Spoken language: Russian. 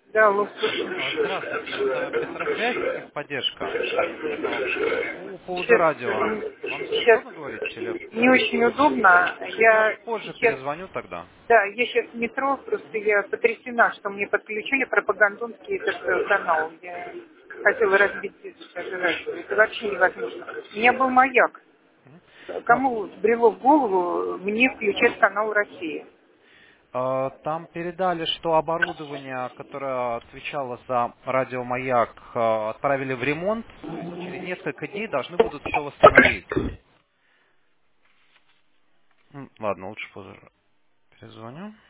Да, алло, слушаю. Здравствуйте, это Петросвязь, техподдержка. По поводу Сейчас, радио. Вам сейчас сейчас удобно говорить или не очень удобно. может Я позже сейчас, перезвоню тогда? да, я сейчас в метро, просто я потрясена, что мне подключили пропагандонский этот канал. Я хотела разбить даже радио. Это вообще невозможно. У меня был маяк. Ну, Кому брело в голову мне включать канал Россия? там передали, что оборудование, которое отвечало за радиомаяк, отправили в ремонт, то есть через несколько дней должны будут все восстановить. Ладно, лучше позже перезвоню.